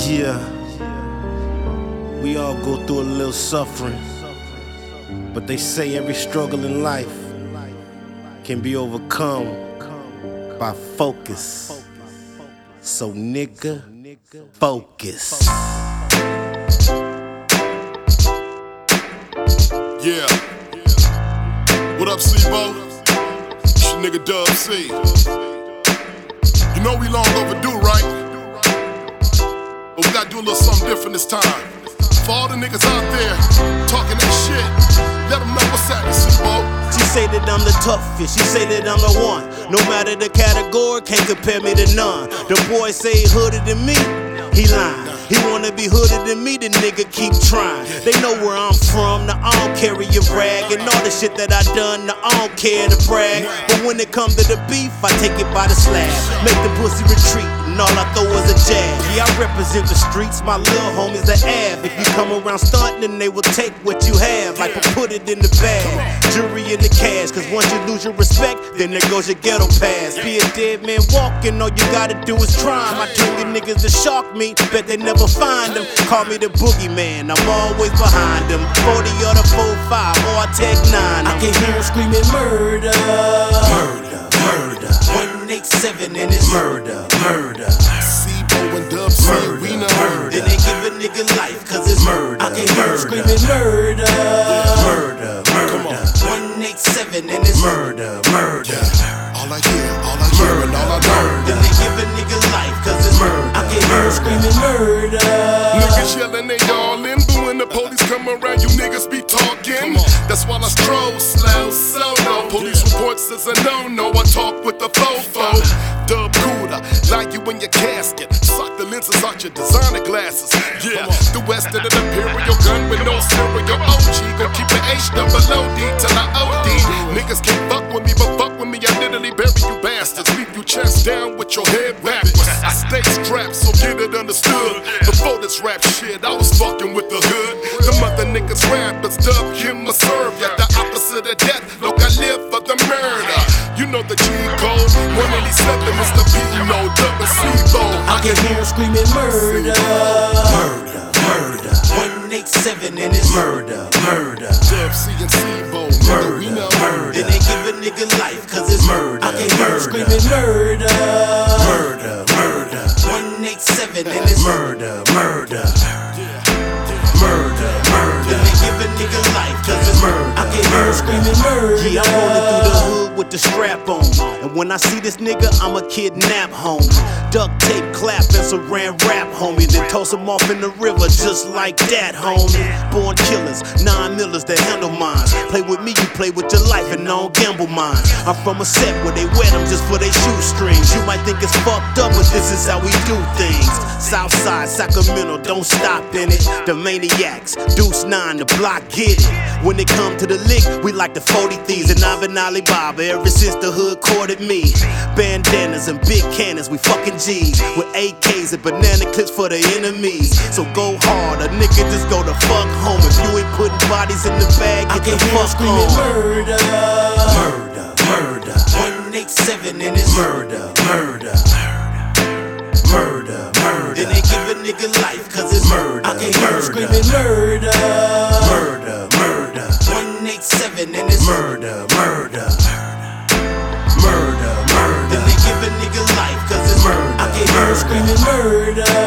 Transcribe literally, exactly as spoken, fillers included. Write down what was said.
Yeah, we all go through a little suffering, but they say every struggle in life can be overcome by focus. So nigga, focus. Yeah. What up, C-Bo? It's your nigga Dub C. You know we long overdue, right? But we gotta do a little something different this time. For all the niggas out there talking that shit, let them know what's happening, C-Bo. She say that I'm the toughest, she say that I'm the one. No matter the category, can't compare me to none. The boy say he hooded than me, he lying. He wanna be hooded than me, the nigga keep trying. They know where I'm from, now I don't carry a rag. And all the shit that I done, now I don't care to brag. But when it come to the beef, I take it by the slab. Make the pussy retreat, and all I throw is a jab. Yeah, I represent the streets, my little homies the Av. If you come around stuntin', they will take what you have, like put it in the bag. Jury in the cash, cause once you lose your respect, then there goes your ghetto pass. Be a dead man walking, all you gotta do is crime. I turn you niggas to shark me, bet they never find them. Call me the boogeyman, I'm always behind them. forty or the four five, or I take nine. I can hear them screaming murder, murder, murder. one eight seven and it's murder, murder. C-Bo and Dub C, we know. Then they give a nigga life, cause it's murder. I can hear them screaming murder, murder, murder. one eight seven and it's murder, murder. All I hear, all I hear, and all I know. Then they give a nigga life, cause it's murder. I can hear them screaming murder. Niggas yelling they all in, but when the police come around, you niggas be talking. That's why I stroll slow, solo. Police reports is a no-no. I talk with the fofo. Dub cooler, lie you in your casket. Suck the lenses out your designer glasses. Yeah, the West of the Imperial gun with no cereal. O G gon' keep it H double O D till I O D. Niggas can't fuck with me, but fuck with me, I literally bury you bastards. Leave you chest down with your head backwards. I stay strapped, so get it understood. Before this rap shit, I was fucking with the hood. The mother niggas rappers, Dub him a serve ya. The opposite of death, look, I live for the murder. You know the G code, one eighty-seven is the P-No, Dub and C-Bo. I can hear them screaming murder, murder, murder. one eight seven and it's murder, murder. Dub C and C-Bo, murder, we know. Then they give a nigga life, cause it's murder. I can hear them screaming murder, murder, murder. one eight seven and it's murder, murder. Murder, murder. Then they give a nigga life, cause it's murder. I can hear them screaming murder. Yeah, I'm rolling through the hood with the strap on. And when I see this nigga, I'ma kidnap homie. Duct tape, clap, and saran wrap homie. Then toss him off in the river just like that homie. Born killers, nine millers that handle mines. Play with me, you play with your life and I don't gamble mine. I'm from a set where they wet them just for they shoestrings. You might think it's fucked up, but this is how we do things. Southside, Sacramento, don't stop in it. The maniacs, Deuce nine, the block get it. When it come to the lick, we like the forty thieves and I've been Alibaba ever since the hood courted me. Bandanas and big cannons, we fucking G's. With A Ks and banana clips for the enemies. So go hard, a nigga just go the fuck home. If you ain't putting bodies in the bag, get the fuck home. Murder, murder, murder. one eight seven and it's murder, murder. Murder, murder. Then they give a nigga life, cause it's murder. I can hear them screaming murder, murder, murder. one eight seven and it's murder, murder. Murder, murder. Then they give a nigga life, cause it's murder. I can hear them screaming murder.